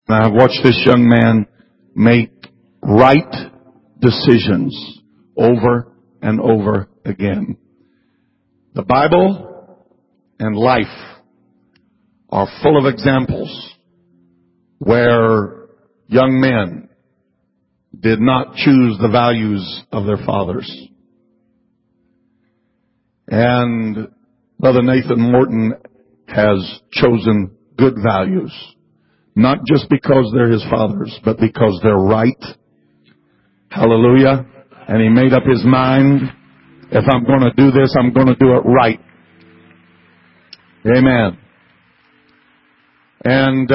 And I've watched this young man make right decisions over and over again. The Bible and life are full of examples where young men did not choose the values of their fathers. And Brother Nathan Morton has chosen good values, not just because they're his fathers, but because they're right. Hallelujah. And he made up his mind, if I'm going to do this, I'm going to do it right. Amen. And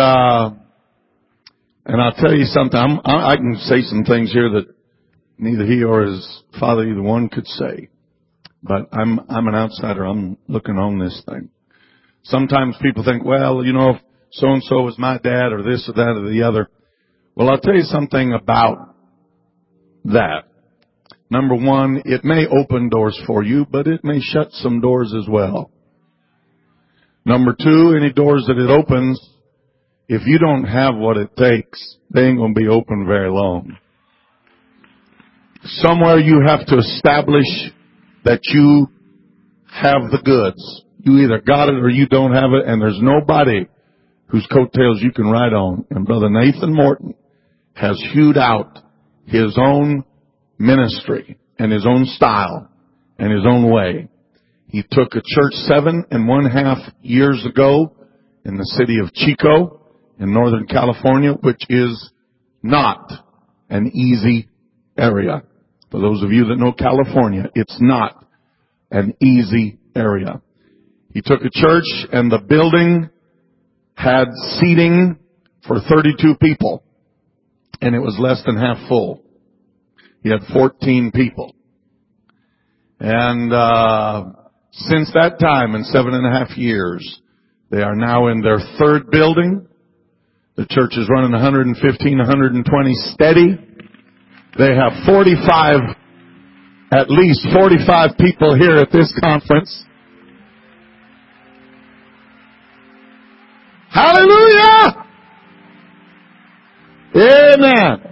I'll tell you something. I can say some things here that neither he or his father, either one, could say. But I'm an outsider. I'm looking on this thing. Sometimes people think, well, you know, if so-and-so was my dad or this or that or the other. Well, I'll tell you something about that. Number one, it may open doors for you, but it may shut some doors as well. Number two, any doors that it opens, if you don't have what it takes, they ain't going to be open very long. Somewhere you have to establish that you have the goods. You either got it or you don't have it, and there's nobody whose coattails you can ride on. And Brother Nathan Morton has hewed out his own ministry and his own style and his own way. He took a church 7.5 years ago in the city of Chico in Northern California, which is not an easy area. For those of you that know California, it's not an easy area. He took a church and the building had seating for 32 people, and it was less than half full. He had 14 people. And since that time, in 7.5 years, they are now in their third building. The church is running 115, 120 steady. They have at least 45 people here at this conference. Hallelujah! Amen.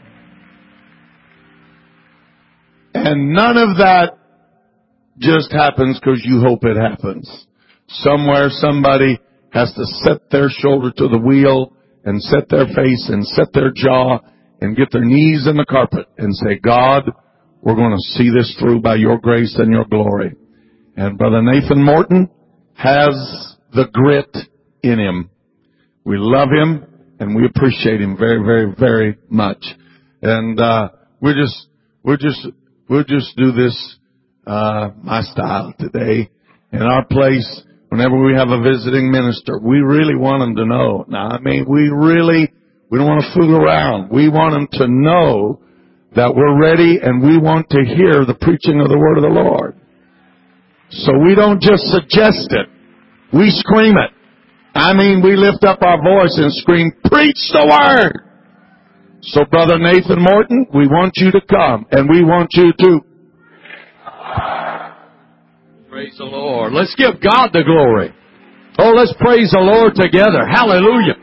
And none of that just happens because you hope it happens. Somewhere somebody has to set their shoulder to the wheel and set their face and set their jaw and get their knees in the carpet and say, God, we're going to see this through by your grace and your glory. And Brother Nathan Morton has the grit in him. We love him and we appreciate him very, very, very much. And we'll just do this my style today. In our place, whenever we have a visiting minister, we really want them to know. Now, I mean, we don't want to fool around. We want them to know that we're ready and we want to hear the preaching of the word of the Lord. So we don't just suggest it. We scream it. I mean, we lift up our voice and scream, preach the word. So Brother Nathan Morton, we want you to come and we want you to praise the Lord. Let's give God the glory. Oh, let's praise the Lord together. Hallelujah.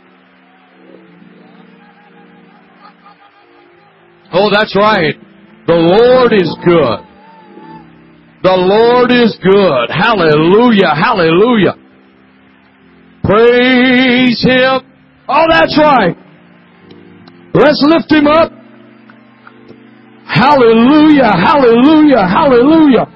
Oh, that's right. The Lord is good. The Lord is good. Hallelujah. Hallelujah. Praise Him. Oh, that's right. Let's lift Him up. Hallelujah. Hallelujah. Hallelujah.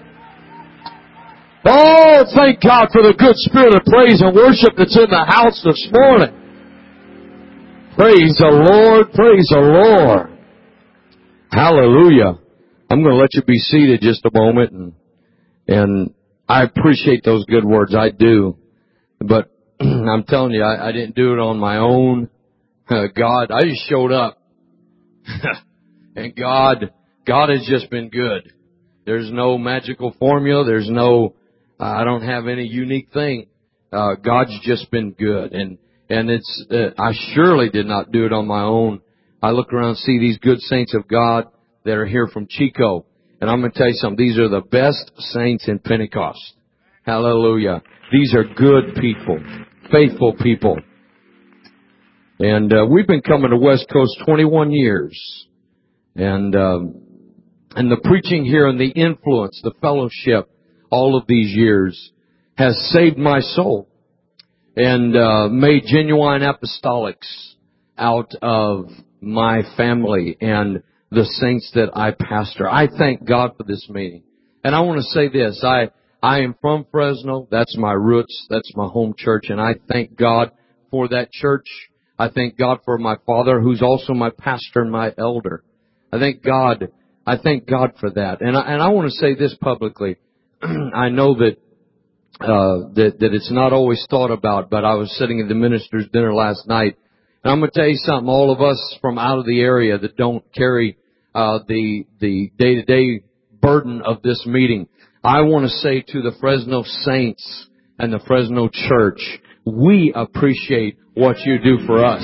Oh, thank God for the good spirit of praise and worship that's in the house this morning. Praise the Lord. Praise the Lord. Hallelujah. I'm going to let you be seated just a moment. And I appreciate those good words. I do. But I'm telling you, I didn't do it on my own. God, I just showed up. And God has just been good. There's no magical formula. There's no, I don't have any unique thing. God's just been good. And it's, I surely did not do it on my own. I look around and see these good saints of God that are here from Chico. And I'm going to tell you something. These are the best saints in Pentecost. Hallelujah. These are good people, faithful people. And we've been coming to West Coast 21 years. And the preaching here and the influence, the fellowship, all of these years has saved my soul and made genuine apostolics out of my family and the saints that I pastor. I thank God for this meeting. And I want to say this, I am from Fresno. That's my roots. That's my home church. And I thank God for that church. I thank God for my father, who's also my pastor and my elder. I thank God for that. And I want to say this publicly. I know that it's not always thought about, but I was sitting at the minister's dinner last night, and I'm going to tell you something. All of us from out of the area that don't carry the day-to-day burden of this meeting, I want to say to the Fresno Saints and the Fresno Church, we appreciate what you do for us.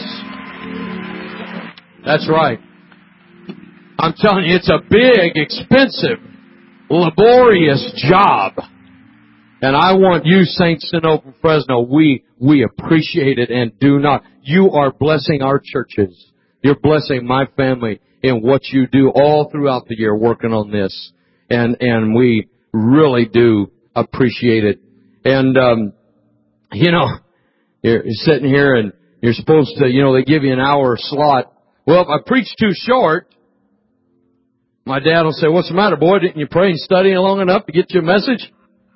That's right. I'm telling you, it's a big, expensive, laborious job. And I want you saints to know from Fresno, we appreciate it and do not. You are blessing our churches. You're blessing my family in what you do all throughout the year working on this. And we really do appreciate it. And, you're sitting here and you're supposed to, they give you an hour slot. Well, if I preach too short, my dad will say, "What's the matter, boy? Didn't you pray and study long enough to get you a message?"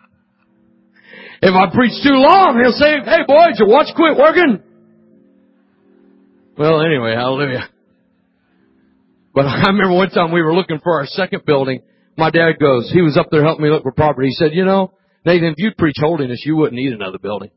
If I preach too long, he'll say, "Hey, boy, did your watch quit working?" Well, anyway, hallelujah. But I remember one time we were looking for our second building. My dad he was up there helping me look for property. He said, "Nathan, if you'd preach holiness, you wouldn't need another building."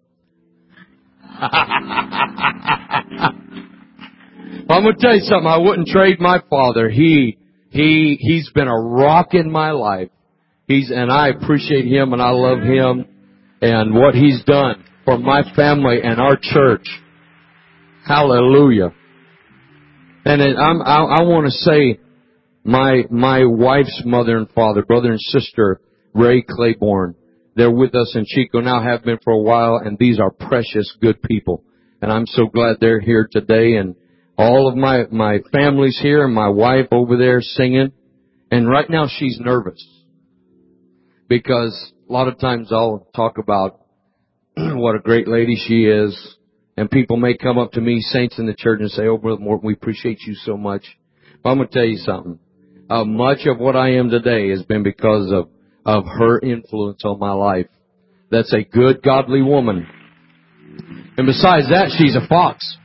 I'm going to tell you something. I wouldn't trade my father. He's been a rock in my life. And I appreciate him and I love him and what he's done for my family and our church. Hallelujah. And I want to say my wife's mother and father, brother and sister, Ray Claiborne, they're with us in Chico now, have been for a while, and these are precious good people. And I'm so glad they're here today, and all of my family's here, and my wife over there singing. And right now she's nervous because a lot of times I'll talk about what a great lady she is, and people may come up to me, saints in the church, and say, "Oh, Brother Morton, we appreciate you so much." But I'm going to tell you something. Much of what I am today has been because of her influence on my life. That's a good, godly woman. And besides that, she's a fox.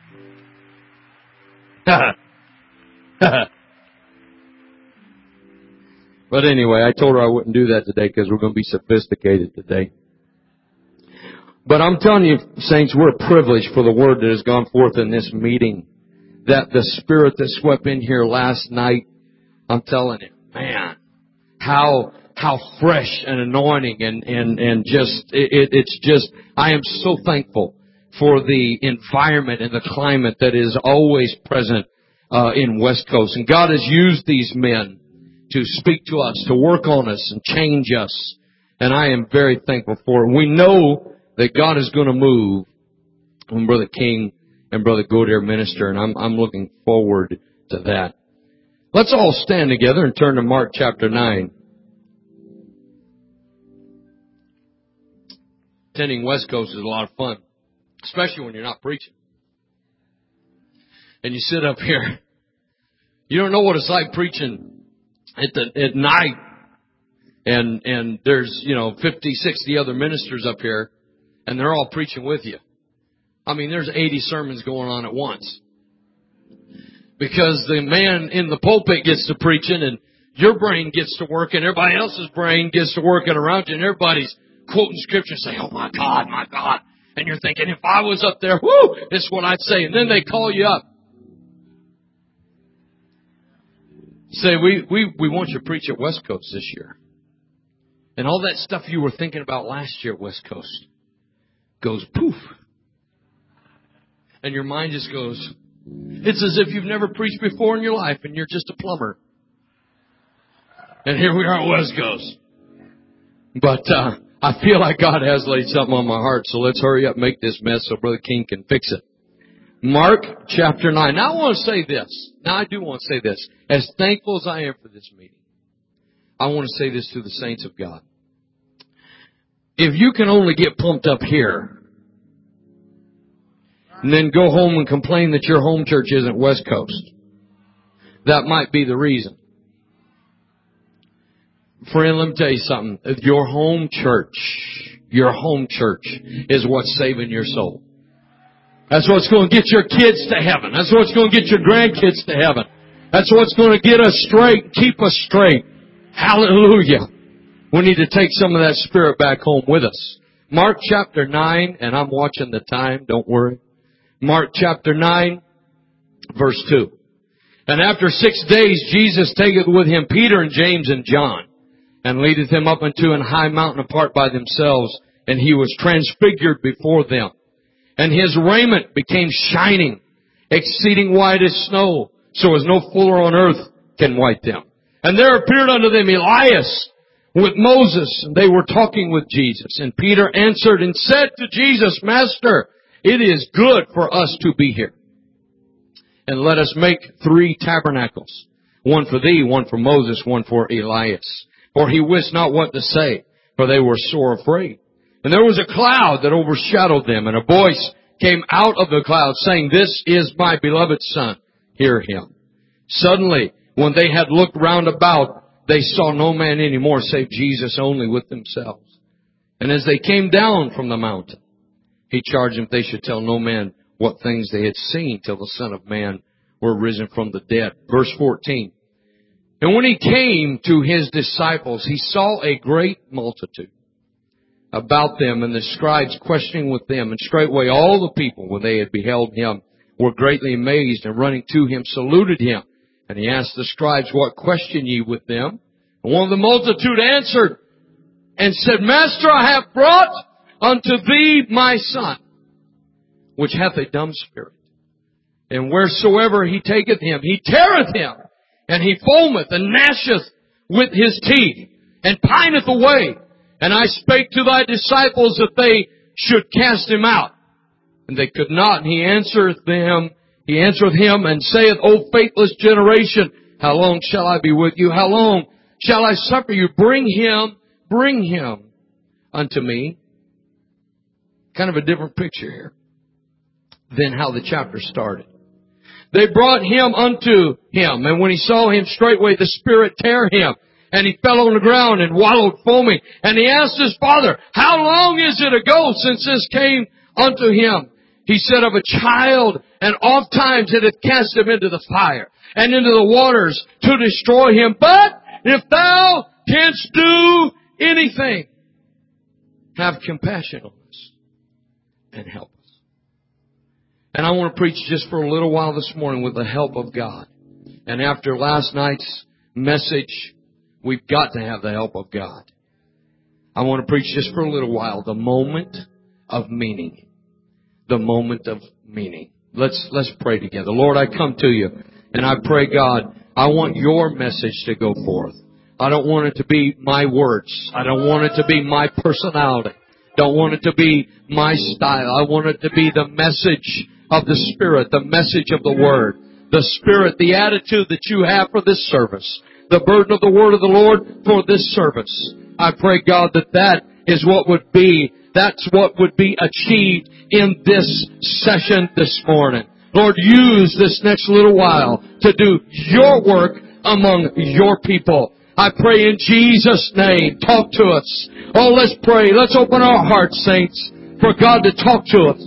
But anyway, I told her I wouldn't do that today because we're going to be sophisticated today. But I'm telling you, saints, we're privileged for the word that has gone forth in this meeting. That the spirit that swept in here last night, I'm telling you, man, how fresh and anointing and just, it's just, I am so thankful for the environment and the climate that is always present in West Coast. And God has used these men to speak to us, to work on us and change us. And I am very thankful for it. We know that God is going to move when Brother King and Brother Goder minister, and I'm looking forward to that. Let's all stand together and turn to Mark chapter 9. Attending West Coast is a lot of fun, especially when you're not preaching. And you sit up here. You don't know what it's like preaching at night. And there's, 50, 60 other ministers up here, and they're all preaching with you. I mean, there's 80 sermons going on at once. Because the man in the pulpit gets to preaching, and your brain gets to working, everybody else's brain gets to working around you, and everybody's quoting scripture saying, "Oh my God, my God." And you're thinking, if I was up there, whoo, this is what I'd say. And then they call you up. Say, we want you to preach at West Coast this year. And all that stuff you were thinking about last year at West Coast goes poof. And your mind just goes, it's as if you've never preached before in your life and you're just a plumber. And here we are at West Coast. But I feel like God has laid something on my heart, so let's hurry up and make this mess so Brother King can fix it. Mark chapter 9. Now I want to say this. Now I do want to say this. As thankful as I am for this meeting, I want to say this to the saints of God. If you can only get pumped up here and then go home and complain that your home church isn't West Coast, that might be the reason. Friend, let me tell you something. Your home church is what's saving your soul. That's what's going to get your kids to heaven. That's what's going to get your grandkids to heaven. That's what's going to get us straight, keep us straight. Hallelujah. We need to take some of that spirit back home with us. Mark chapter 9, and I'm watching the time, don't worry. Mark chapter 9, verse 2. And after 6 days, Jesus taketh with him Peter and James and John, and leadeth them up unto an high mountain apart by themselves, and he was transfigured before them. And his raiment became shining, exceeding white as snow, so as no fuller on earth can white them. And there appeared unto them Elias with Moses, and they were talking with Jesus. And Peter answered and said to Jesus, Master, it is good for us to be here. And let us make 3 tabernacles, one for thee, one for Moses, one for Elias. For he wist not what to say, for they were sore afraid. And there was a cloud that overshadowed them, and a voice came out of the cloud, saying, This is my beloved Son, hear him. Suddenly, when they had looked round about, they saw no man any more, save Jesus only with themselves. And as they came down from the mountain, he charged them they should tell no man what things they had seen till the Son of Man were risen from the dead. Verse 14. And when he came to his disciples, he saw a great multitude about them, and the scribes questioning with them. And straightway all the people, when they had beheld him, were greatly amazed, and running to him saluted him. And he asked the scribes, What question ye with them? And one of the multitude answered and said, Master, I have brought unto thee my son, which hath a dumb spirit. And wheresoever he taketh him, he teareth him, and he foameth and gnasheth with his teeth, and pineth away. And I spake to thy disciples that they should cast him out. And they could not. And he answereth him and saith, O faithless generation, how long shall I be with you? How long shall I suffer you? Bring him unto me. Kind of a different picture here than how the chapter started. They brought him unto him, and when he saw him, straightway the Spirit tear him, and he fell on the ground and wallowed foaming. And he asked his father, How long is it ago since this came unto him? He said, Of a child, and oft times it hath cast him into the fire, and into the waters to destroy him. But if thou canst do anything, have compassion on us and help us. And I want to preach just for a little while this morning with the help of God. And after last night's message, we've got to have the help of God. I want to preach just for a little while, the moment of meaning. The moment of meaning. Let's pray together. Lord, I come to you and I pray, God, I want your message to go forth. I don't want it to be my words. I don't want it to be my personality. Don't want it to be my style. I want it to be the message of the Spirit, the message of the Word, the Spirit, the attitude that you have for this service, the burden of the Word of the Lord for this service. I pray, God, that's what would be achieved in this session this morning. Lord, use this next little while to do your work among your people. I pray in Jesus' name, talk to us. Oh, let's pray. Let's open our hearts, saints, for God to talk to us.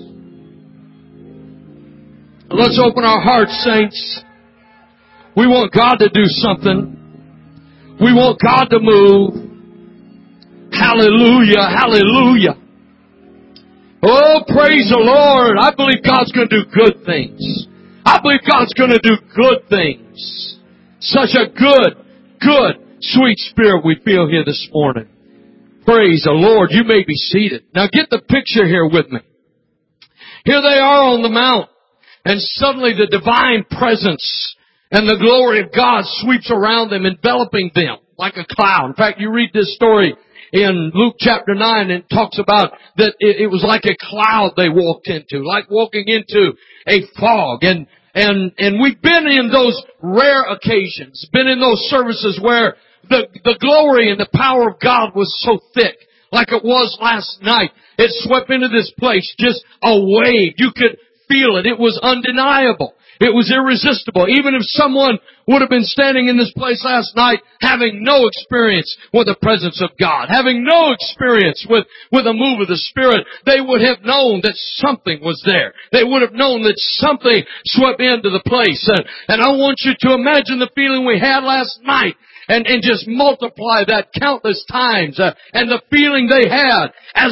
Let's open our hearts, saints. We want God to do something. We want God to move. Hallelujah, hallelujah. Oh, praise the Lord. I believe God's going to do good things. I believe God's going to do good things. Such a good, sweet spirit we feel here this morning. Praise the Lord. You may be seated. Now get the picture here with me. Here they are on the mount. And suddenly the divine presence and the glory of God sweeps around them, enveloping them like a cloud. In fact, you read this story in Luke chapter 9 and it talks about that it was like a cloud they walked into, like walking into a fog. And we've been in those rare occasions, been in those services where the glory and the power of God was so thick, like it was last night. It swept into this place, just a wave. You could feel it. It was undeniable. It was irresistible. Even if someone would have been standing in this place last night having no experience with the presence of God, having no experience with a move of the Spirit, they would have known that something was there. They would have known that something swept into the place. And I want you to imagine the feeling we had last night and just multiply that countless times, and the feeling they had as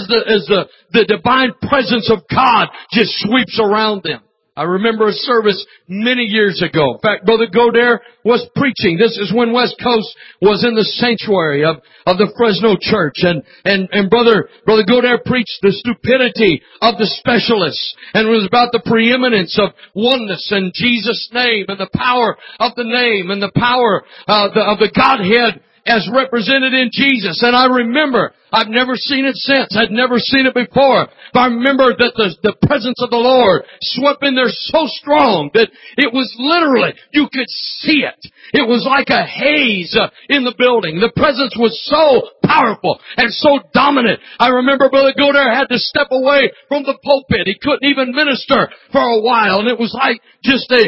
the divine presence of God just sweeps around them. I remember a service many years ago. In fact, Brother Godair was preaching. This is when West Coast was in the sanctuary of the Fresno church. And Brother Godair preached the stupidity of the specialists. And it was about the preeminence of oneness in Jesus' name and the power of the name and the power of the Godhead as represented in Jesus. And I remember, I've never seen it since. I'd never seen it before. But I remember that the presence of the Lord swept in there so strong that it was literally, you could see it. It was like a haze in the building. The presence was so powerful and so dominant. I remember Brother Godair had to step away from the pulpit. He couldn't even minister for a while. And it was like just a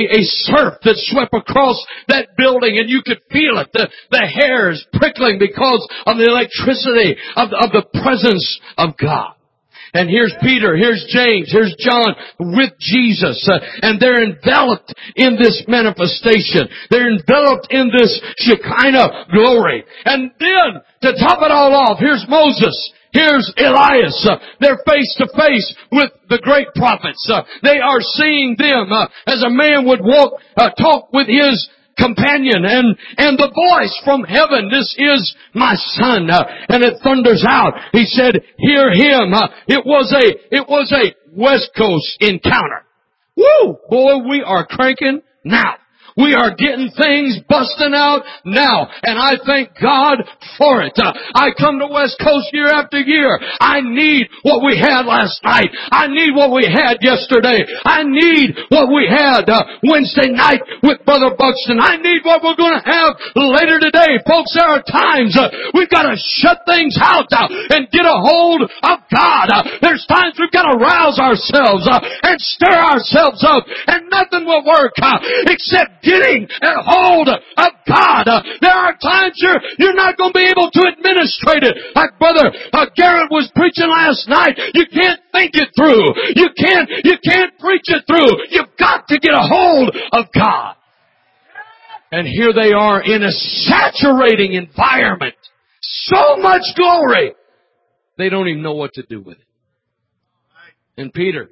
surf that swept across that building, and you could feel it. The hairs prickling because of the electricity of the presence of God. And here's Peter, here's James, here's John with Jesus. And they're enveloped in this manifestation. They're enveloped in this Shekinah glory. And then, to top it all off, here's Moses. Here's Elias. They're face to face with the great prophets. They are seeing them as a man would talk with his companion, and the voice from heaven, "This is my son," and it thunders out. He said, "Hear him." It was a West Coast encounter. Woo! Boy, we are cranking now. We are getting things busting out now, and I thank God for it. I come to West Coast year after year. I need what we had last night. I need what we had yesterday. I need what we had Wednesday night with Brother Buxton. I need what we're going to have later today. Folks, there are times we've got to shut things out and get a hold of God. There's times we've got to rouse ourselves and stir ourselves up, and nothing will work except getting a hold of God. There are times you're not going to be able to administrate it. Like Brother Garrett was preaching last night. You can't think it through. You can't preach it through. You've got to get a hold of God. And here they are in a saturating environment. So much glory. They don't even know what to do with it. And Peter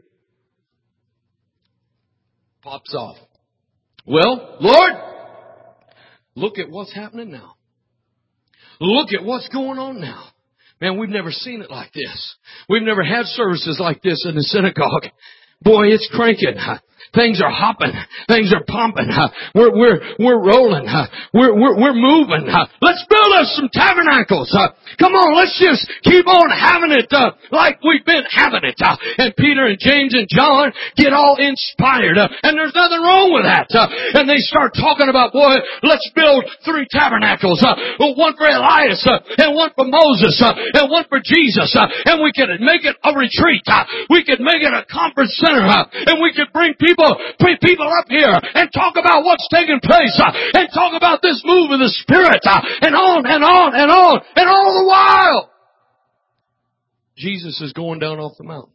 pops off. "Well, Lord, look at what's happening now. Look at what's going on now. Man, we've never seen it like this. We've never had services like this in the synagogue. Boy, it's cranking. Things are hopping. Things are pumping. We're rolling. We're moving. Let's build us some tabernacles. Come on, let's just keep on having it like we've been having it." And Peter and James and John get all inspired. And there's nothing wrong with that. And they start talking about, boy, let's build 3 tabernacles. One for Elias, and one for Moses, and one for Jesus. And we could make it a retreat. We could make it a conference center. And we could bring people up here and talk about what's taking place and talk about this move of the Spirit and on and on and on. And all the while, Jesus is going down off the mountain.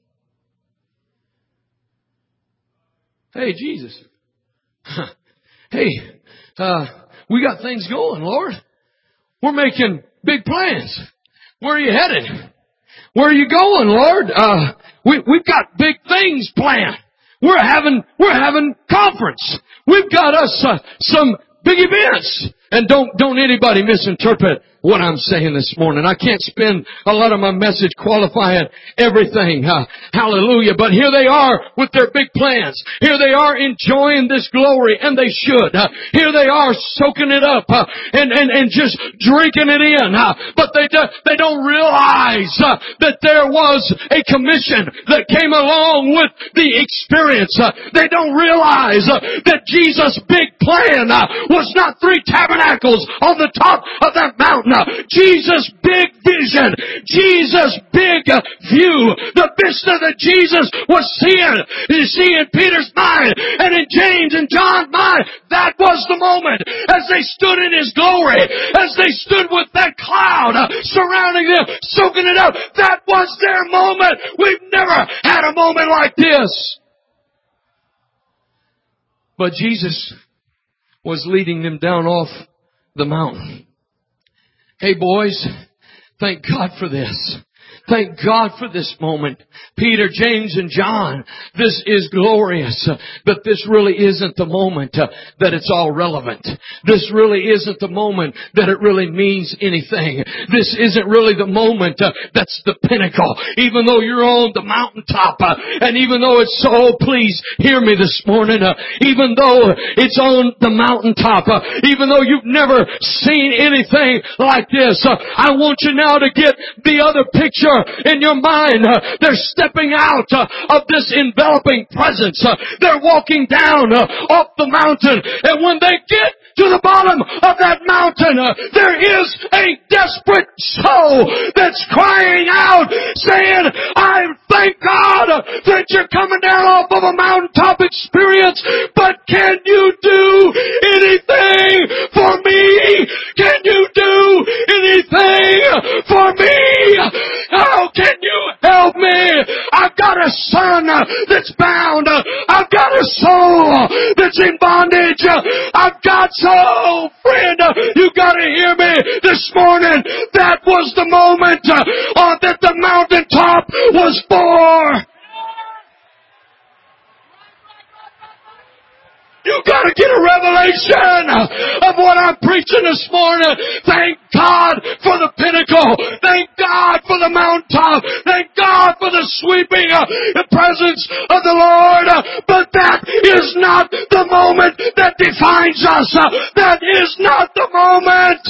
"Hey, Jesus. Hey, we got things going, Lord. We're making big plans. Where are you headed? Where are you going, Lord? We've got big things planned. We're having conference. We've got us some big events." And don't anybody misinterpret what I'm saying this morning. I can't spend a lot of my message qualifying everything. Hallelujah. But here they are with their big plans. Here they are enjoying this glory, and they should. Here they are soaking it up and just drinking it in. But they don't realize that there was a commission that came along with the experience. They don't realize that Jesus' big plan was not 3 tabernacles on the top of that mountain. Jesus' big vision, Jesus' big view, the vista that Jesus was seeing, you see in Peter's mind and in James and John's mind, that was the moment as they stood in His glory, as they stood with that cloud surrounding them, soaking it up. That was their moment. We've never had a moment like this. But Jesus was leading them down off the mountain. Hey boys, thank God for this. Thank God for this moment. Peter, James, and John, this is glorious. But this really isn't the moment that it's all relevant. This really isn't the moment that it really means anything. This isn't really the moment that's the pinnacle. Even though you're on the mountaintop, and even though it's so, please hear me this morning, even though it's on the mountaintop, even though you've never seen anything like this, I want you now to get the other picture in your mind. They're stepping out of this enveloping presence. They're walking down off the mountain. And when they get to the bottom of that mountain, there is a desperate soul that's crying out, saying, I thank God that you're coming down off of a mountaintop experience, but can you do anything for me? Can you do anything for me? How can you help me? I've got a son that's bound. I've got a soul that's in bondage. I've got friend, you gotta hear me this morning. That was the moment that the mountaintop was for. You gotta get a revelation of what I'm preaching this morning. Thank God for the pinnacle. Thank God for the mountaintop. Thank God for the sweeping presence of the Lord. But that is not the moment that defines us. That is not the moment.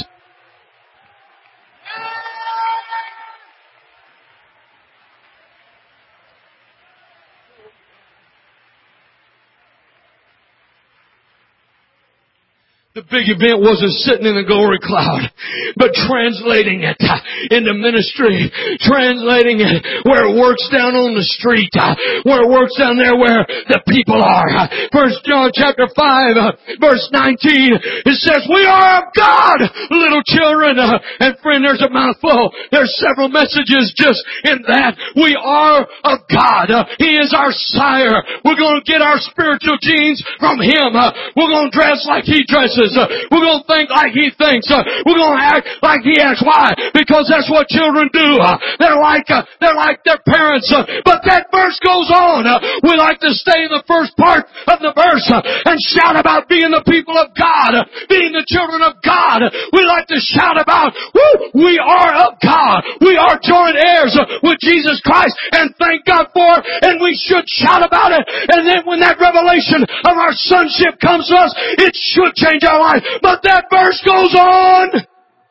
The big event wasn't sitting in the glory cloud, but translating it into ministry, translating it where it works down on the street, where it works down there where the people are. 1 John chapter 5, verse 19, it says, we are of God, little children. And friend, there's a mouthful. There's several messages just in that. We are of God. He is our sire. We're going to get our spiritual genes from Him. We're going to dress like He dresses. We're going to think like He thinks. We're going to act like He acts. Why? Because that's what children do. They're like their parents. But that verse goes on. We like to stay in the first part of the verse and shout about being the people of God, being the children of God. We like to shout about, we are of God. We are joint heirs with Jesus Christ, and thank God for it, and we should shout about it. And then when that revelation of our sonship comes to us, it should change our life. But that verse goes on.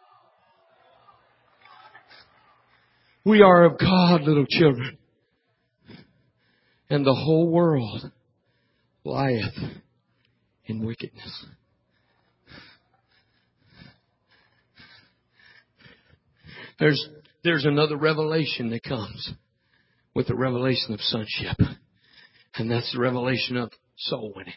We are of God, little children, and the whole world lieth in wickedness. There's another revelation that comes with the revelation of sonship, and that's the revelation of soul winning.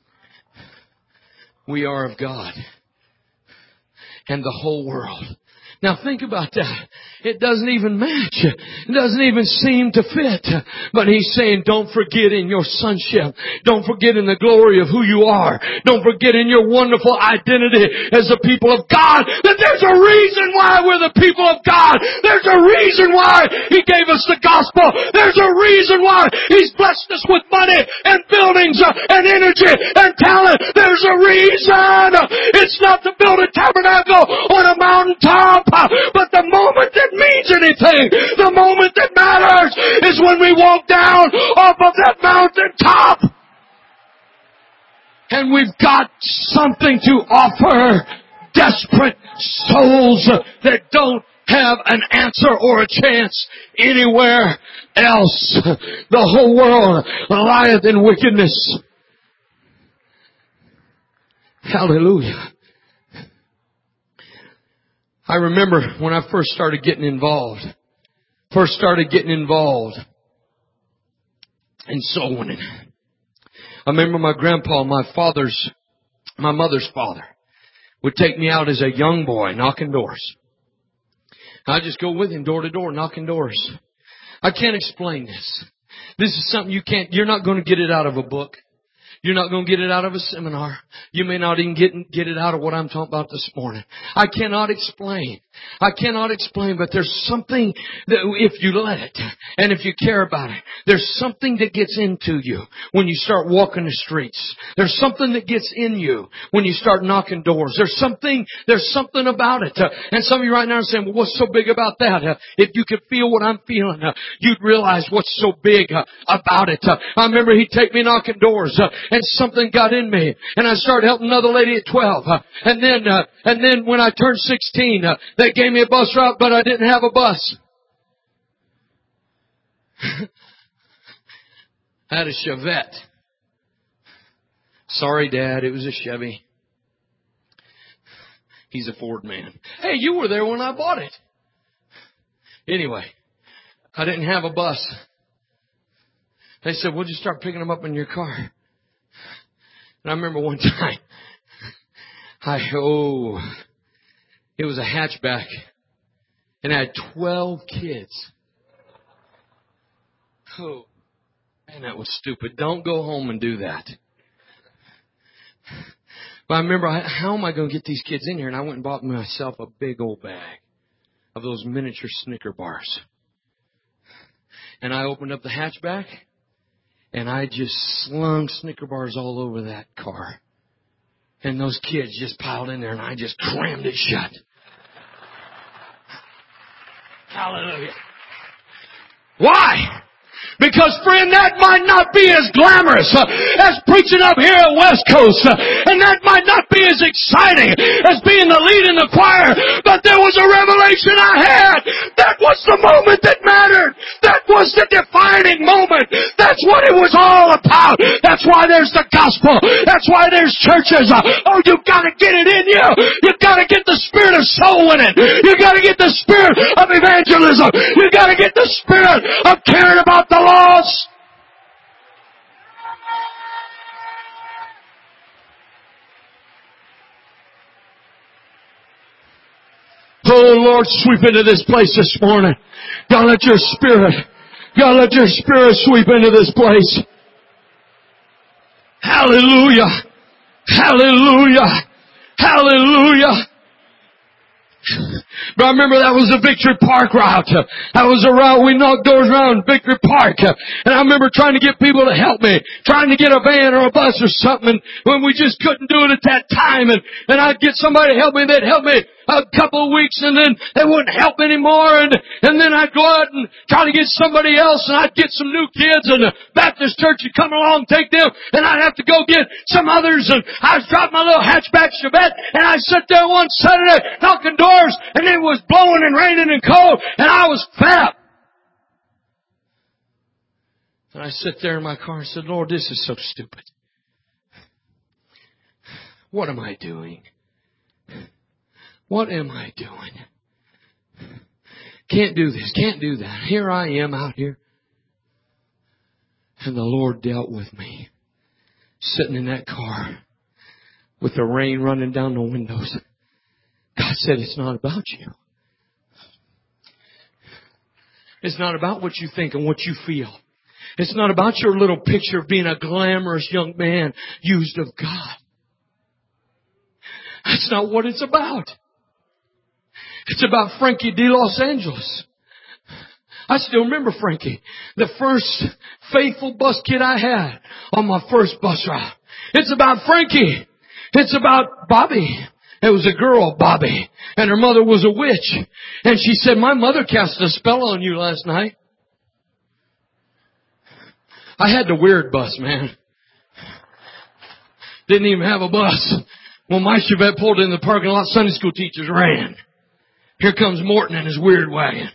We are of God, and the whole world. Now think about that. It doesn't even match. It doesn't even seem to fit. But He's saying, don't forget in your sonship. Don't forget in the glory of who you are. Don't forget in your wonderful identity as the people of God, that there's a reason why we're the people of God. There's a reason why He gave us the gospel. There's a reason why He's blessed us with money and buildings and energy and talent. There's a reason. It's not to build a tabernacle on a mountaintop. up. But the moment that means anything, the moment that matters, is when we walk down off of that mountaintop. And we've got something to offer desperate souls that don't have an answer or a chance anywhere else. The whole world lieth in wickedness. Hallelujah. I remember when I first started getting involved in soul winning. I remember my grandpa, my mother's father, would take me out as a young boy knocking doors. I'd just go with him door to door knocking doors. I can't explain this. This is something you're not going to get it out of a book. You're not going to get it out of a seminar. You may not even get it out of what I'm talking about this morning. I cannot explain, but there's something that if you let it, and if you care about it, there's something that gets into you when you start walking the streets. There's something that gets in you when you start knocking doors. There's something about it. And some of you right now are saying, well, what's so big about that? If you could feel what I'm feeling, you'd realize what's so big about it. I remember he'd take me knocking doors, and something got in me, and I started helping another lady at 12. And then when I turned 16, they gave me a bus route, but I didn't have a bus. I had a Chevette. Sorry, Dad, it was a Chevy. He's a Ford man. Hey, you were there when I bought it. Anyway, I didn't have a bus. They said, we'll just start picking them up in your car. And I remember one time, it was a hatchback, and I had 12 kids. Oh, man, that was stupid. Don't go home and do that. But I remember, how am I going to get these kids in here? And I went and bought myself a big old bag of those miniature Snicker bars. And I opened up the hatchback, and I just slung Snicker bars all over that car. And those kids just piled in there, and I just crammed it shut. Hallelujah. Why? Because, friend, that might not be as glamorous as preaching up here at West Coast. And that might not be as exciting as being the lead in the choir. But there was a revelation I had. That was the moment that mattered. That was the defining moment. That's what it was all about. That's why there's the gospel. That's why there's churches. Oh, you've got to get it in you. You've got to get the spirit of soul winning. You've got to get the spirit of evangelism. You've got to get the spirit of caring about the lost. Oh Lord, sweep into this place this morning. God, let your spirit sweep into this place. Hallelujah. Hallelujah. Hallelujah. But I remember that was a Victory Park route. That was a route we knocked doors around Victory Park. And I remember trying to get people to help me, trying to get a van or a bus or something when we just couldn't do it at that time. And I'd get somebody to help me. They'd help me a couple of weeks, and then they wouldn't help anymore. And then I'd go out and try to get somebody else, and I'd get some new kids, and the Baptist church would come along, take them, and I'd have to go get some others. And I'd drop my little hatchback Chevette, and I'd sit there one Saturday knocking doors, and it was blowing and raining and cold, and I was fed up. And I sit there in my car and said, Lord, this is so stupid. What am I doing? What am I doing? Can't do this, can't do that. Here I am out here. And the Lord dealt with me. Sitting in that car with the rain running down the windows. God said, it's not about you. It's not about what you think and what you feel. It's not about your little picture of being a glamorous young man used of God. That's not what it's about. It's about Frankie de Los Angeles. I still remember Frankie, the first faithful bus kid I had on my first bus ride. It's about Frankie. It's about Bobby It was a girl, Bobby, and her mother was a witch. And she said, my mother cast a spell on you last night. I had the weird bus, man. Didn't even have a bus. When my Chevette pulled in the parking lot, Sunday school teachers ran. Here comes Morton in his weird wagon.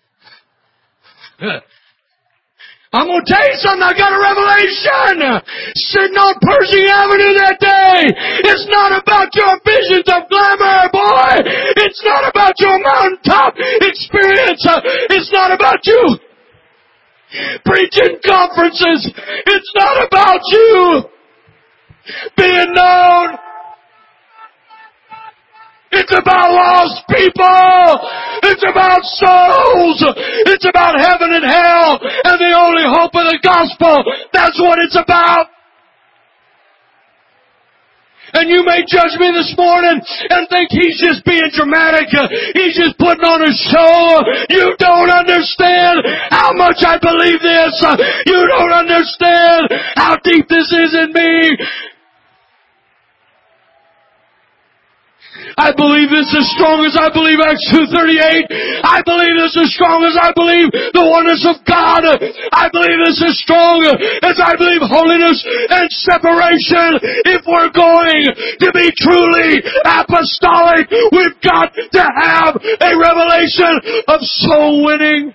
I'm going to tell you something. I got a revelation. Sitting on Pershing Avenue that day. It's not about your visions of glamour, boy. It's not about your mountaintop experience. It's not about you preaching conferences. It's not about you being known. It's about lost people. It's about souls. It's about heaven and hell and the only hope of the gospel. That's what it's about. And you may judge me this morning and think he's just being dramatic. He's just putting on a show. You don't understand how much I believe this. You don't understand how deep this is in me. I believe this as strong as I believe Acts 2:38. I believe this as strong as I believe the oneness of God. I believe this as strong as I believe holiness and separation. If we're going to be truly apostolic, we've got to have a revelation of soul winning.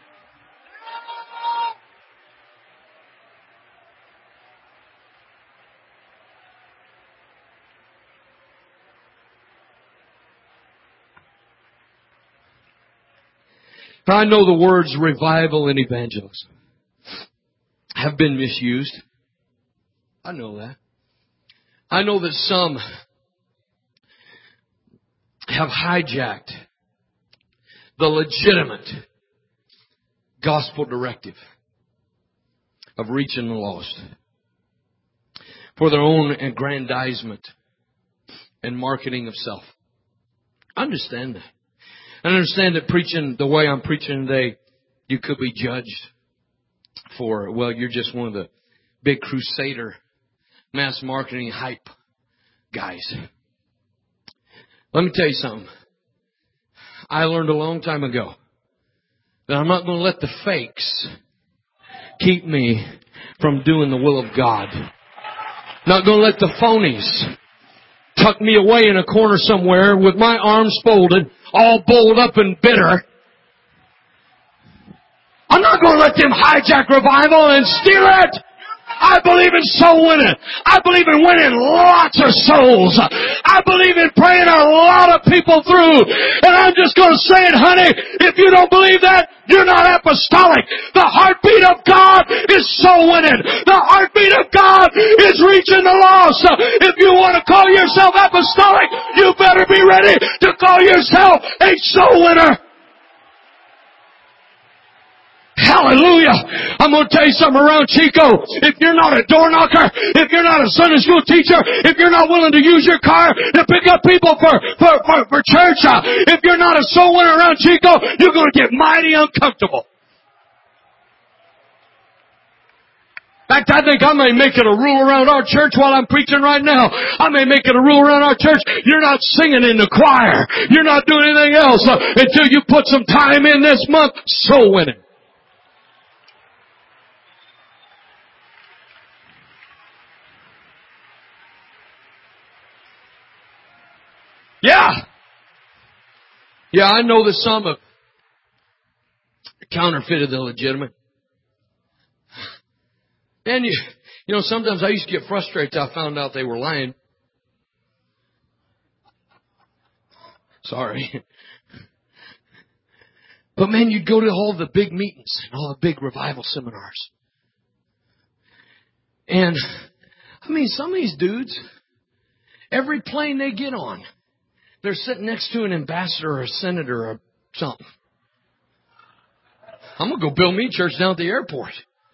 I know the words revival and evangelism have been misused. I know that. I know that some have hijacked the legitimate gospel directive of reaching the lost for their own aggrandizement and marketing of self. I understand that. I understand that preaching the way I'm preaching today, you could be judged for, well, you're just one of the big crusader, mass marketing hype guys. Let me tell you something. I learned a long time ago that I'm not going to let the fakes keep me from doing the will of God. Not going to let the phonies tuck me away in a corner somewhere with my arms folded, all bowled up and bitter. I'm not going to let them hijack revival and steal it. I believe in soul winning. I believe in winning lots of souls. I believe in praying a lot of people through. And I'm just going to say it, honey, if you don't believe that, you're not apostolic. The heartbeat of God is soul winning. The heartbeat of God is reaching the lost. If you want to call yourself apostolic, you better be ready to call yourself a soul winner. Hallelujah. I'm going to tell you something around Chico. If you're not a door knocker, if you're not a Sunday school teacher, if you're not willing to use your car to pick up people for church, if you're not a soul winner around Chico, you're going to get mighty uncomfortable. In fact, I think I may make it a rule around our church while I'm preaching right now. I may make it a rule around our church. You're not singing in the choir. You're not doing anything else until you put some time in this month soul winning. Yeah, I know that some have counterfeited the legitimate. And you know, sometimes I used to get frustrated till I found out they were lying. Sorry. But man, you'd go to all the big meetings and all the big revival seminars. And, I mean, some of these dudes, every plane they get on, they're sitting next to an ambassador or a senator or something. I'm going to go build me a church down at the airport.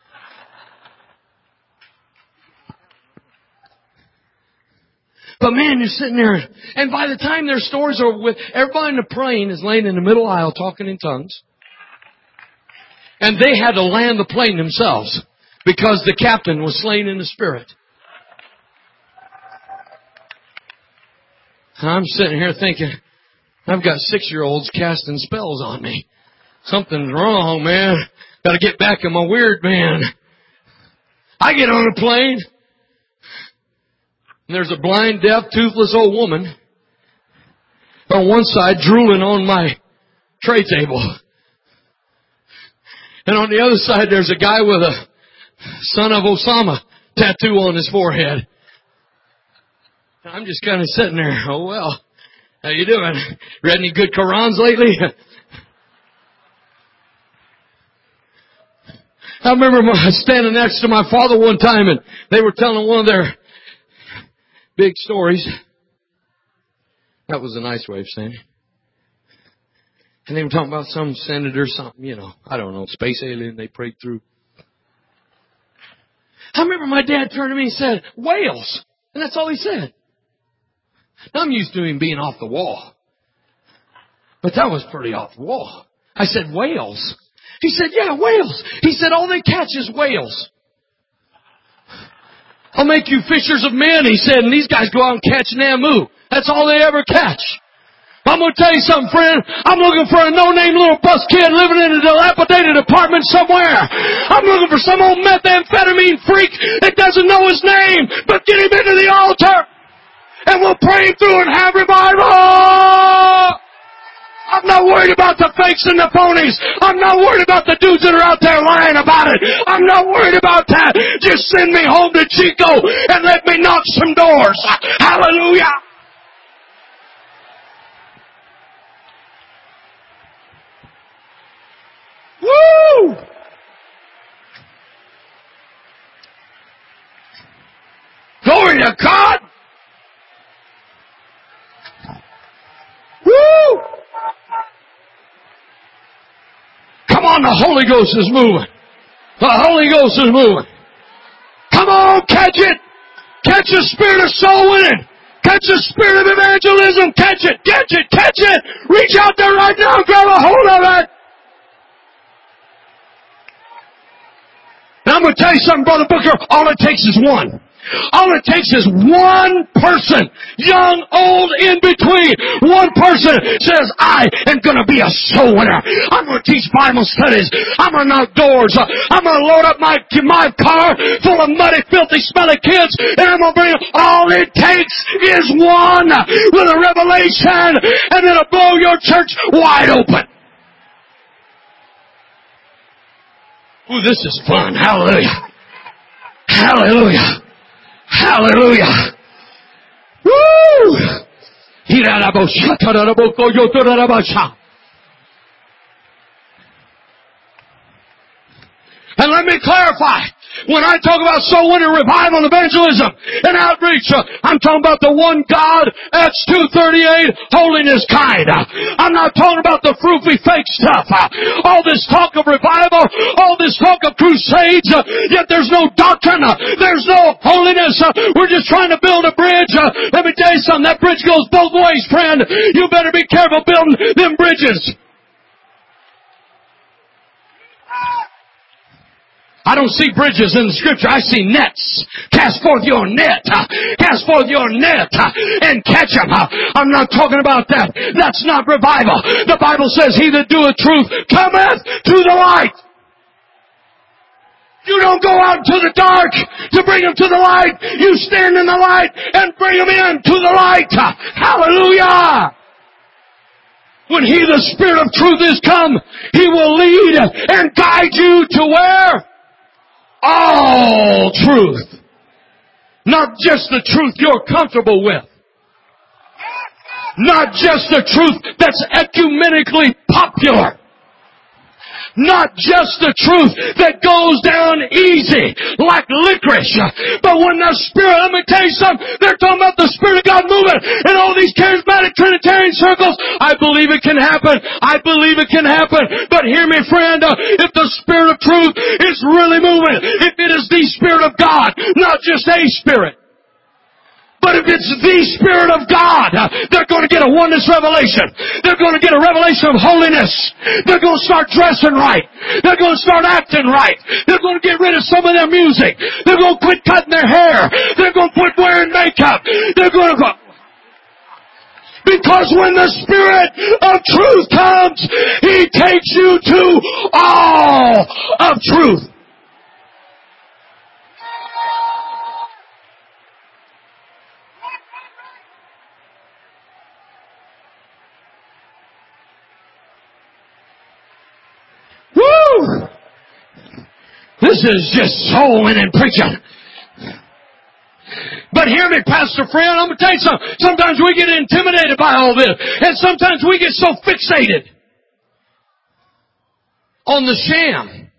But man, you're sitting there, and by the time their stories are over with, everybody in the plane is laying in the middle aisle talking in tongues. And they had to land the plane themselves because the captain was slain in the spirit. I'm sitting here thinking, I've got 6-year-olds casting spells on me. Something's wrong, man. Got to get back in my weird man. I get on a plane, and there's a blind, deaf, toothless old woman on one side drooling on my tray table. And on the other side, there's a guy with a Son of Osama tattoo on his forehead. And I'm just kind of sitting there. Oh, well, how you doing? Read any good Qurans lately? I remember standing next to my father one time, and they were telling one of their big stories. That was a nice way of saying it. And they were talking about some senator, something, I don't know, space alien they prayed through. I remember my dad turned to me and said, whales. And that's all he said. Now, I'm used to him being off the wall. But that was pretty off the wall. I said, whales? He said, yeah, whales. He said, all they catch is whales. I'll make you fishers of men, he said, and these guys go out and catch Namu. That's all they ever catch. I'm going to tell you something, friend. I'm looking for a no-name little bus kid living in a dilapidated apartment somewhere. I'm looking for some old methamphetamine freak that doesn't know his name, but get him into the altar, and we'll pray him through and have revival. I'm not worried about the fakes and the phonies. I'm not worried about the dudes that are out there lying about it. I'm not worried about that. Just send me home to Chico and let me knock some doors. Hallelujah. Woo! Glory to God. Woo! Come on, the Holy Ghost is moving. The Holy Ghost is moving. Come on, catch it. Catch the spirit of soul winning. Catch the spirit of evangelism. Catch it, catch it, catch it. Reach out there right now and grab a hold of it. Now I'm going to tell you something, Brother Booker. All it takes is one. All it takes is one person, young, old, in between. One person says, I am going to be a soul winner. I'm going to teach Bible studies. I'm going to knock doors. I'm going to load up my car full of muddy, filthy, smelly kids, and I'm going to bring them. All it takes is one with a revelation, and it'll blow your church wide open. Ooh, this is fun. Hallelujah. Hallelujah. Hallelujah. Woo! And let me clarify. When I talk about soul winning revival and evangelism and outreach, I'm talking about the one God, Acts 2:38, holiness kind. I'm not talking about the froofy fake stuff. All this talk of revival, all this talk of crusades, yet there's no doctrine, there's no holiness. We're just trying to build a bridge. Let me tell you something, that bridge goes both ways, friend. You better be careful building them bridges. I don't see bridges in the scripture. I see nets. Cast forth your net. Cast forth your net and catch them. I'm not talking about that. That's not revival. The Bible says, he that doeth truth cometh to the light. You don't go out into the dark to bring them to the light. You stand in the light and bring them in to the light. Hallelujah. When he, the Spirit of truth, is come, he will lead and guide you to where? All truth. Not just the truth you're comfortable with. Not just the truth that's ecumenically popular. Not just the truth that goes down easy like licorice. But when the Spirit, let me tell you something, they're talking about the Spirit of God moving in all these charismatic Trinitarian circles. I believe it can happen. I believe it can happen. But hear me, friend, if the Spirit of truth is really moving, if it is the Spirit of God, not just a Spirit, but if it's the Spirit of God, they're going to get a oneness revelation. They're going to get a revelation of holiness. They're going to start dressing right. They're going to start acting right. They're going to get rid of some of their music. They're going to quit cutting their hair. They're going to quit wearing makeup. They're going to go... Because when the Spirit of truth comes, He takes you to all of truth. Woo! This is just soul winning preaching. But hear me, Pastor friend, I'm going to tell you something. Sometimes we get intimidated by all this. And sometimes we get so fixated on the sham.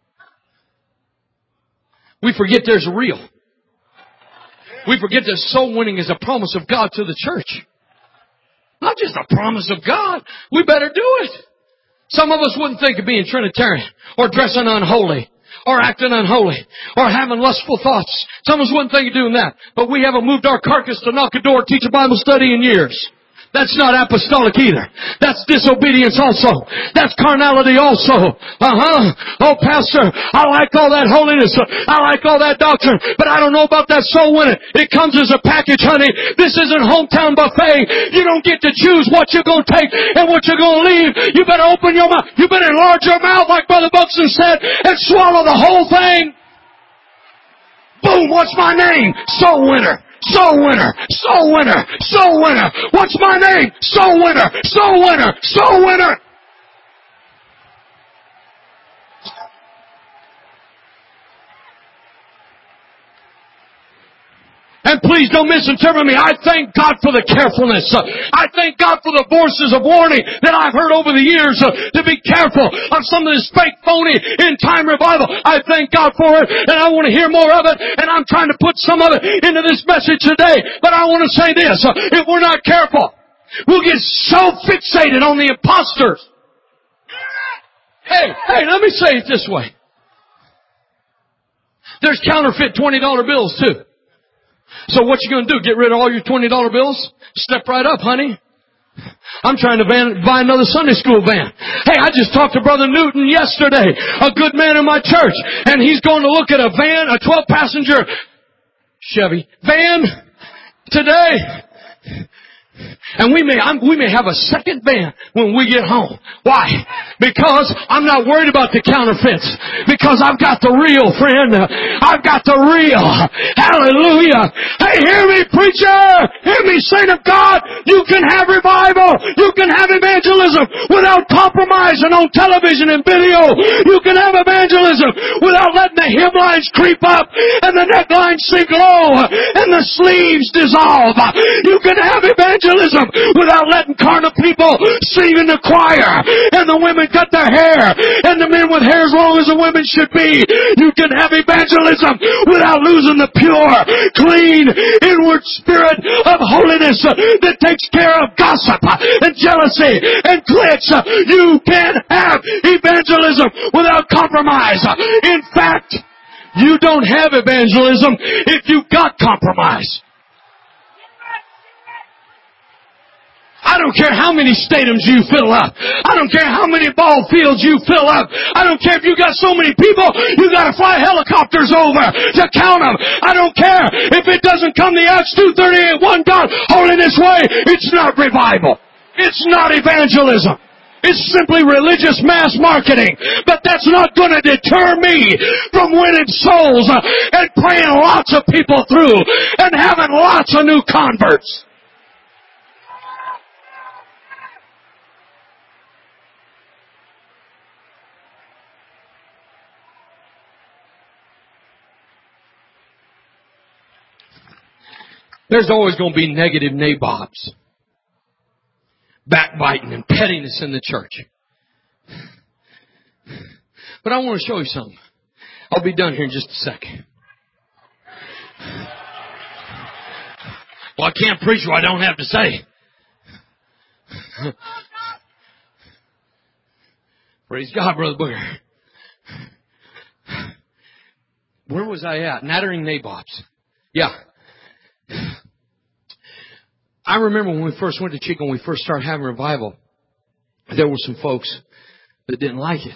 We forget there's a real. We forget that soul winning is a promise of God to the church. Not just a promise of God. We better do it. Some of us wouldn't think of being Trinitarian or dressing unholy or acting unholy or having lustful thoughts. Some of us wouldn't think of doing that. But we haven't moved our carcass to knock a door, teach a Bible study in years. That's not apostolic either. That's disobedience also. That's carnality also. Oh, Pastor, I like all that holiness. I like all that doctrine. But I don't know about that soul winning. It comes as a package, honey. This isn't hometown buffet. You don't get to choose what you're going to take and what you're going to leave. You better open your mouth. You better enlarge your mouth, like Brother Buxton said, and swallow the whole thing. Boom, what's my name? Soul winner. Soul winner, soul winner, soul winner. What's my name? Soul winner, soul winner, soul winner. And please don't misinterpret me. I thank God for the carefulness. I thank God for the voices of warning that I've heard over the years to be careful of some of this fake, phony, end-time revival. I thank God for it, and I want to hear more of it, and I'm trying to put some of it into this message today. But I want to say this. If we're not careful, we'll get so fixated on the imposters. Hey, let me say it this way. There's counterfeit $20 bills too. So what you going to do? Get rid of all your $20 bills? Step right up, honey. I'm trying to buy another Sunday school van. Hey, I just talked to Brother Newton yesterday, a good man in my church, and he's going to look at a van, a 12-passenger Chevy van today. And we may have a second van when we get home. Why? Because I'm not worried about the counterfeits. Because I've got the real, friend. I've got the real. Hallelujah. Hey, hear me, preacher. Hear me, saint of God. You can have revival. You can have evangelism without compromising on television and video. You can have evangelism without letting the hemlines creep up and the necklines sink low and the sleeves dissolve. You can have evangelism without letting carnal people sing in the choir and the women cut their hair and the men with hair as long as the women should be. You can have evangelism without losing the pure, clean, inward spirit of holiness that takes care of gossip and jealousy and cliques. You can have evangelism without compromise. In fact, you don't have evangelism if you've got compromise. I don't care how many stadiums you fill up. I don't care how many ball fields you fill up. I don't care if you got so many people, you got to fly helicopters over to count them. I don't care if it doesn't come the Acts 2:38 one God holiness way. It's not revival. It's not evangelism. It's simply religious mass marketing. But that's not going to deter me from winning souls and praying lots of people through and having lots of new converts. There's always going to be negative nabobs, backbiting and pettiness in the church. But I want to show you something. I'll be done here in just a second. Well, I can't preach what I don't have to say. Praise God, Brother Booger. Where was I at? Nattering nabobs. Yeah. I remember when we first went to Chico, when we first started having revival, there were some folks that didn't like it.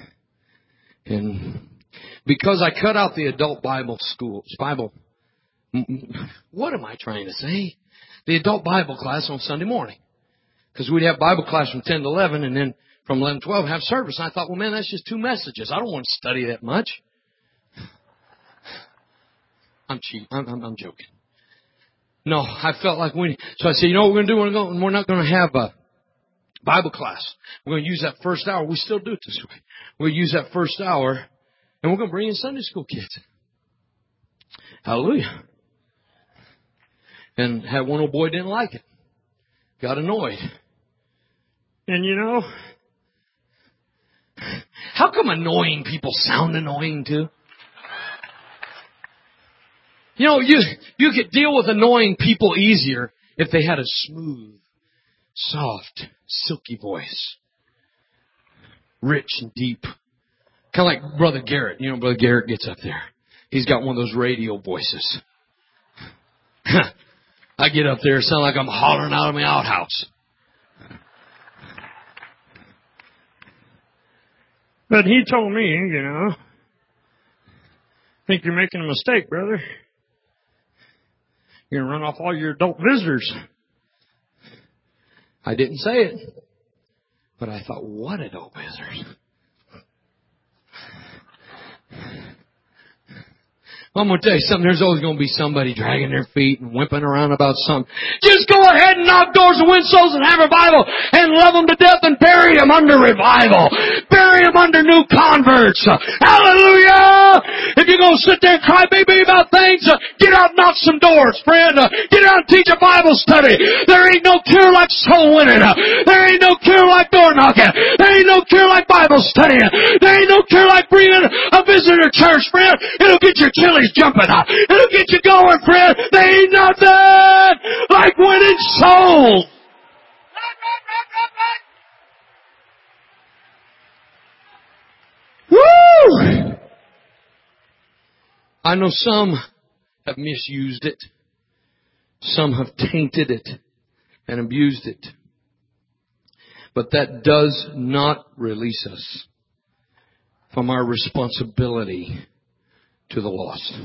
And because I cut out the adult Bible schools, Bible What am I trying to say? The adult Bible class on Sunday morning. Because we'd have Bible class from 10 to 11 and then from 11 to 12 have service. And I thought, well, man, that's just 2 messages. I don't want to study that much. I'm cheap. I'm joking. No, I felt like so I said, you know what we're going to do? We're not going to have a Bible class. We're going to use that first hour. We still do it this way. We'll use that first hour and we're going to bring in Sunday school kids. Hallelujah. And had one old boy didn't like it. Got annoyed. And you know, how come annoying people sound annoying too? You know, you could deal with annoying people easier if they had a smooth, soft, silky voice. Rich and deep. Kind of like Brother Garrett. You know, Brother Garrett gets up there. He's got one of those radio voices. I get up there, sound like I'm hollering out of my outhouse. But he told me, you know, I think you're making a mistake, brother. You're going to run off all your adult visitors. I didn't say it. But I thought, what adult visitors? I'm going to tell you something. There's always going to be somebody dragging their feet and whimpering around about something. Just go ahead and knock doors and win souls and have revival and love them to death and bury them under revival. Bury them under new converts. Hallelujah! If you're going to sit there and cry baby about things, get out and knock some doors, friend. Get out and teach a Bible study. There ain't no cure like soul winning. There ain't no cure like door knocking. There ain't no cure like Bible studying. There ain't no cure like bringing a visitor church, friend. It'll get your chili jumping up. It'll get you going, friend. There ain't nothing like winning souls. Woo! I know some have misused it. Some have tainted it and abused it. But that does not release us from our responsibility to the lost.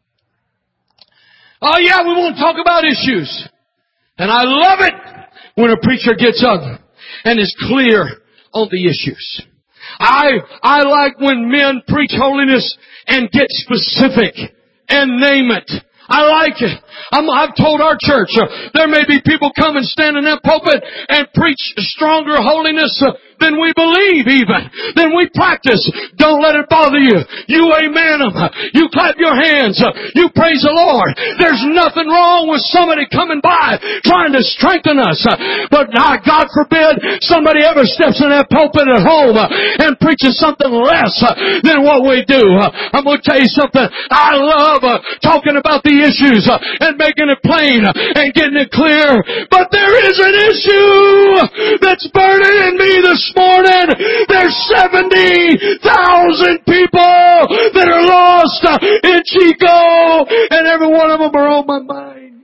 Oh yeah, we won't talk about issues. And I love it when a preacher gets up and is clear on the issues. I like when men preach holiness and get specific and name it. I like it. I've told our church, there may be people come and stand in that pulpit and preach stronger holiness than we believe even, than we practice. Don't let it bother you. You amen them. You clap your hands. You praise the Lord. There's nothing wrong with somebody coming by trying to strengthen us. But God forbid somebody ever steps in that pulpit at home and preaches something less than what we do. I'm going to tell you something. I love talking about the issues and making it plain and getting it clear. But there is an issue that's burning in me this morning. There's 70,000 people that are lost in Chico, and every one of them are on my mind.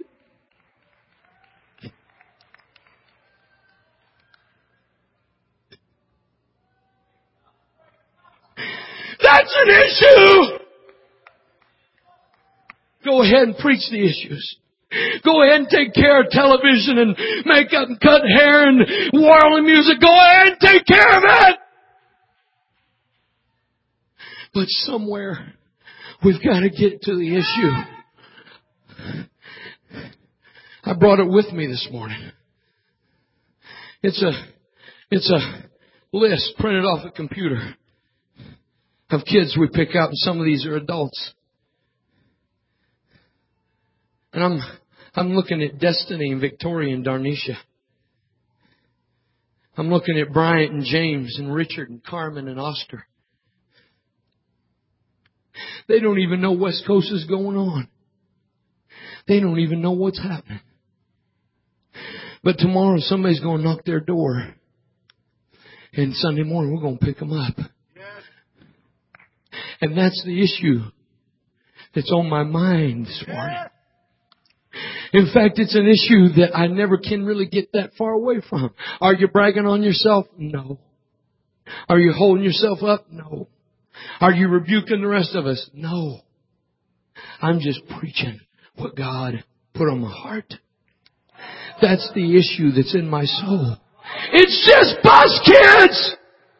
That's an issue. Go ahead and preach the issues. Go ahead and take care of television and makeup and cut hair and worldly music. Go ahead and take care of it. But somewhere we've got to get to the issue. I brought it with me this morning. It's a list printed off a computer of kids we pick out, and some of these are adults. And I'm looking at Destiny and Victoria and Darnisha. I'm looking at Bryant and James and Richard and Carmen and Oscar. They don't even know West Coast is going on. They don't even know what's happening. But tomorrow somebody's going to knock their door. And Sunday morning we're going to pick them up. And that's the issue that's on my mind this morning. In fact, it's an issue that I never can really get that far away from. Are you bragging on yourself? No. Are you holding yourself up? No. Are you rebuking the rest of us? No. I'm just preaching what God put on my heart. That's the issue that's in my soul. It's just bus kids!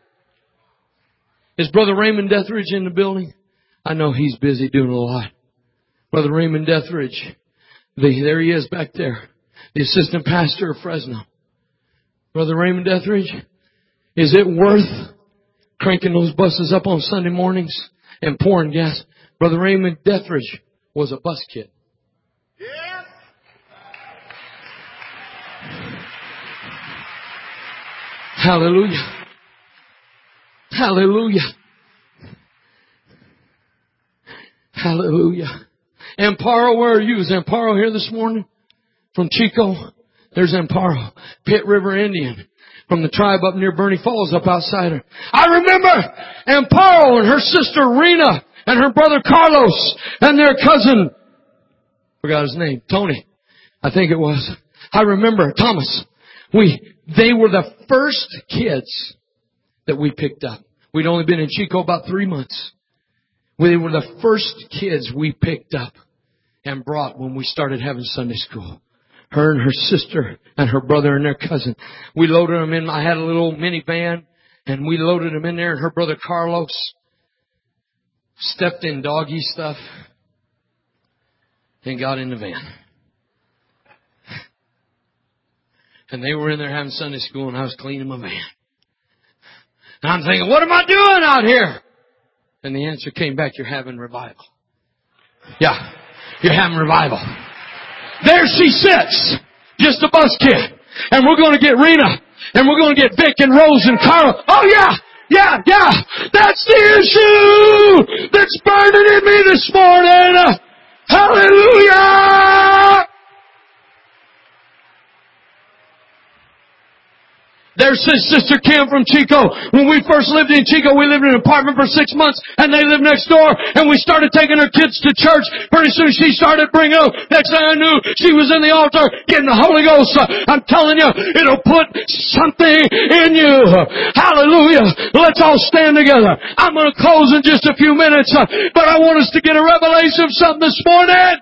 Is Brother Raymond Deathridge in the building? I know he's busy doing a lot. Brother Raymond Deathridge. There he is back there. The assistant pastor of Fresno. Brother Raymond Deathridge, is it worth cranking those buses up on Sunday mornings and pouring gas? Brother Raymond Deathridge was a bus kid. Yes. Hallelujah. Hallelujah. Hallelujah. Amparo, where are you? Is Amparo here this morning? From Chico? There's Amparo. Pitt River Indian. From the tribe up near Bernie Falls, up outside her. I remember Amparo and her sister Rena and her brother Carlos and their cousin, forgot his name, Tony, I think it was. I remember Thomas. They were the first kids that we picked up. We'd only been in Chico about 3 months. They were the first kids we picked up and brought when we started having Sunday school. Her and her sister and her brother and their cousin. We loaded them in. I had a little minivan and we loaded them in there, and her brother Carlos stepped in doggy stuff and got in the van. And they were in there having Sunday school, and I was cleaning my van. And I'm thinking, what am I doing out here? And the answer came back, you're having revival. Yeah, you're having revival. There she sits, just a bus kid. And we're going to get Rena, and we're going to get Vic and Rose and Carl. Oh yeah! That's the issue that's burning in me this morning. Hallelujah! There's his sister Kim from Chico. When we first lived in Chico, we lived in an apartment for 6 months, and they lived next door, and we started taking our kids to church. Pretty soon she started bringing them. Next thing I knew, she was in the altar getting the Holy Ghost. I'm telling you, it'll put something in you. Hallelujah. Let's all stand together. I'm going to close in just a few minutes, but I want us to get a revelation of something this morning.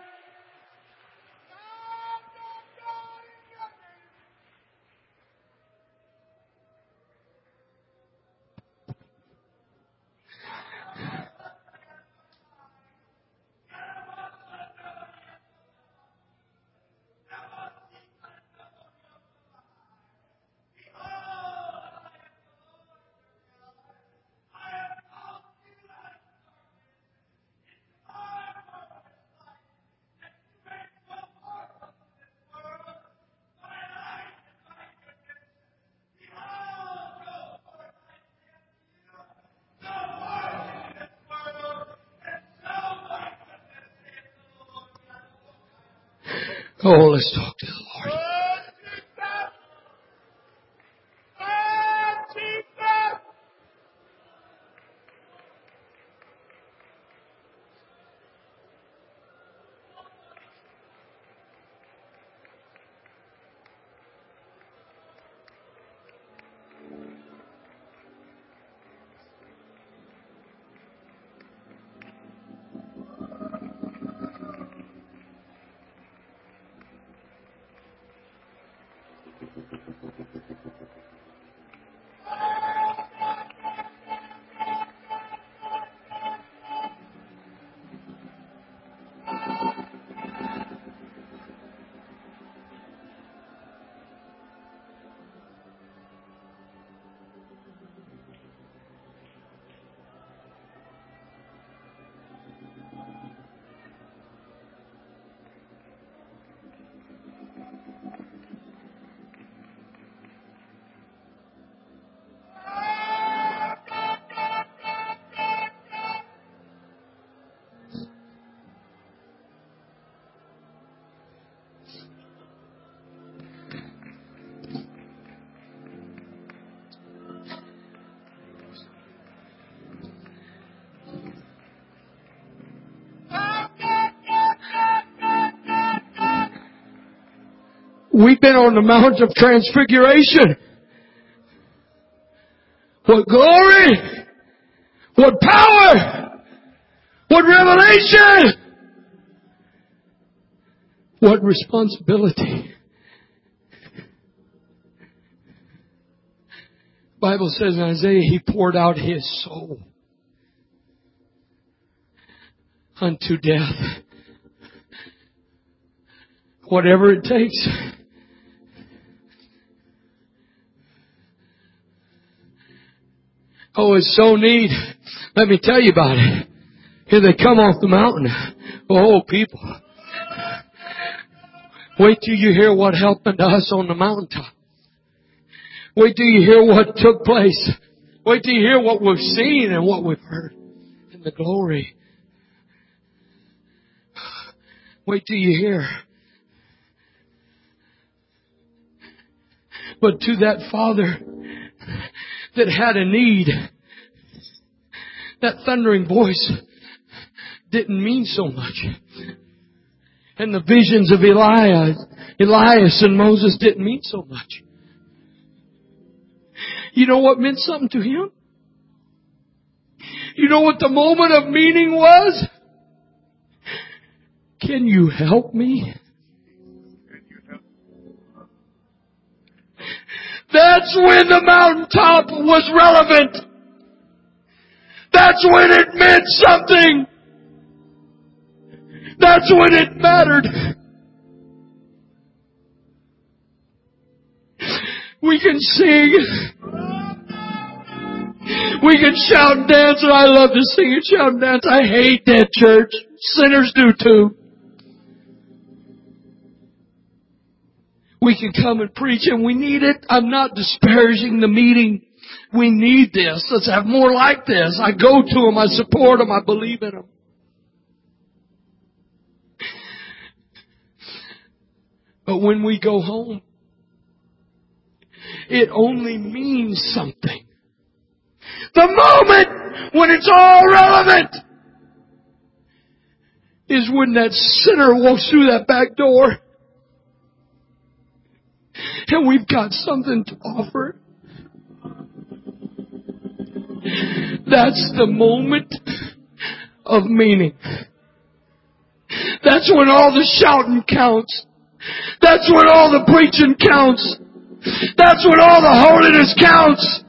Oh, let's talk to the Lord. We've been on the Mount of Transfiguration. What glory! What power! What revelation! What responsibility. The Bible says in Isaiah, He poured out His soul unto death. Whatever it takes. Oh, it's so neat. Let me tell you about it. Here they come off the mountain. Oh, people. Wait till you hear what happened to us on the mountaintop. Wait till you hear what took place. Wait till you hear what we've seen and what we've heard in the glory. Wait till you hear. But to that father that had a need, that thundering voice didn't mean so much. And the visions of Elias and Moses didn't mean so much. You know what meant something to him? You know what the moment of meaning was? Can you help me? That's when the mountaintop was relevant. That's when it meant something. That's when it mattered. We can sing. We can shout and dance, and I love to sing and shout and dance. I hate that church. Sinners do too. We can come and preach, and we need it. I'm not disparaging the meeting. We need this. Let's have more like this. I go to them. I support them. I believe in them. But when we go home, it only means something. The moment when it's all relevant is when that sinner walks through that back door and we've got something to offer. That's the moment of meaning. That's when all the shouting counts. That's when all the preaching counts. That's when all the holiness counts.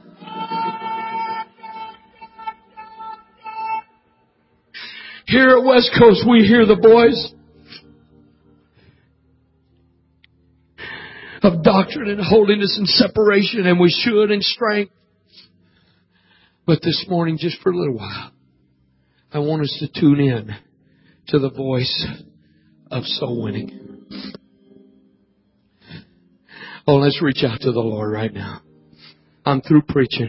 Here at West Coast, we hear the boys of doctrine and holiness and separation, and we should, in strength. But this morning, just for a little while, I want us to tune in to the voice of soul winning. Oh, let's reach out to the Lord right now. I'm through preaching.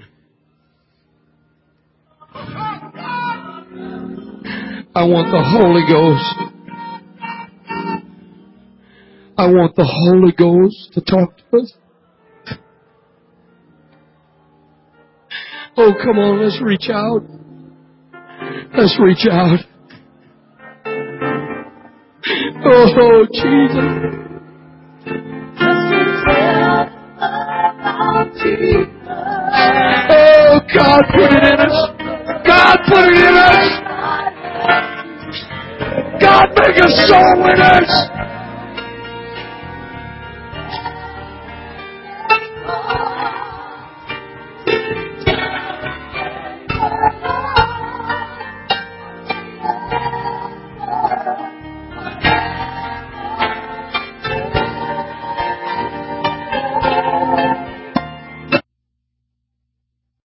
I want the Holy Ghost. I want the Holy Ghost to talk to us. Oh, come on, let's reach out. Let's reach out. Oh, Jesus. Oh, God put it in us. God put it in us. God make us soul winners.